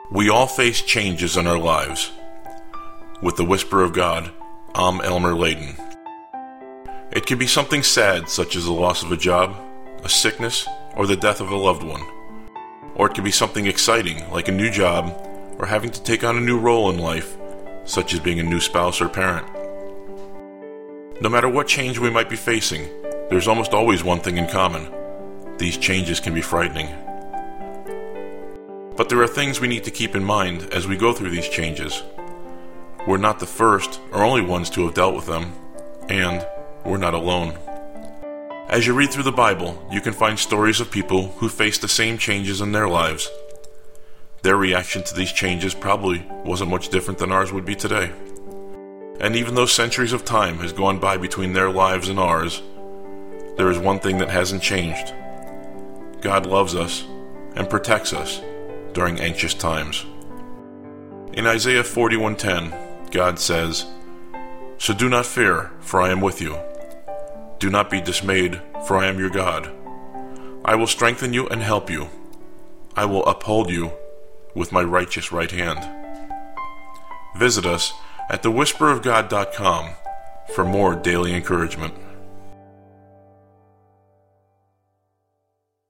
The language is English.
We all face changes in our lives. With the Whisper of God, I'm Elmer Layden. It can be something sad, such as the loss of a job, a sickness, or the death of a loved one. Or it can be something exciting, like a new job, or having to take on a new role in life, such as being a new spouse or parent. No matter what change we might be facing, there's almost always one thing in common. These changes can be frightening. But there are things we need to keep in mind as we go through these changes. We're not the first or only ones to have dealt with them, and we're not alone. As you read through the Bible, you can find stories of people who faced the same changes in their lives. Their reaction to these changes probably wasn't much different than ours would be today. And even though centuries of time has gone by between their lives and ours, there is one thing that hasn't changed. God loves us and protects us during anxious times. In Isaiah 41:10, God says, "So do not fear, for I am with you. Do not be dismayed, for I am your God. I will strengthen you and help you. I will uphold you with my righteous right hand." Visit us at thewhisperofgod.com for more daily encouragement.